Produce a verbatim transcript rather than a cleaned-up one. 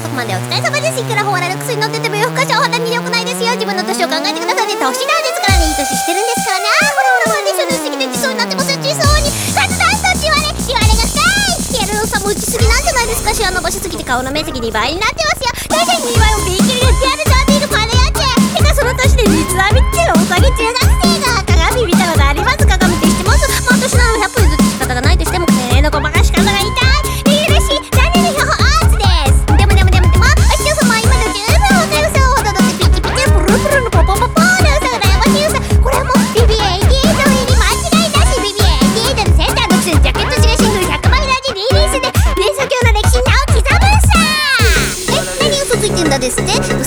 遅くまでお疲れ様です。いくらほわらる薬乗ってても夜更かしはお肌に良くないですよ。自分の年を考えてくださいね。年なんですからね。いい年してるんですからね。あーほらほらほらでしょ、塗りすぎて地層になってます。地層にさつだんとじわれじわれが深い。ヒアルロン酸も打ちすぎなんじゃないですか。シワ伸ばしすぎて顔の面積にばいになってますよ。大体にばいもビーキリでやるぞビールパネやっちゃてかその年で三つ編みっていうお下げ中学生が鏡見たことあります。鏡って知ってます？まあ私ならひゃっぷん譲って仕方がないとしても経営のごまかし方が痛い。理由らしい残念な標本アーツです。でもでもでもでもお師匠様は今の十分わかるさほどだってピチピチプルプルのポポポポーの嘘が悩ましい嘘。これはもう ビービーエイティーエイト 入り間違いなし。 ビービーエイティーエイト のセンター独占ジャケット地がシングルひゃくまいラジリリースで連鎖教の歴史に名を刻むんさ。え、何嘘ついてんだですって。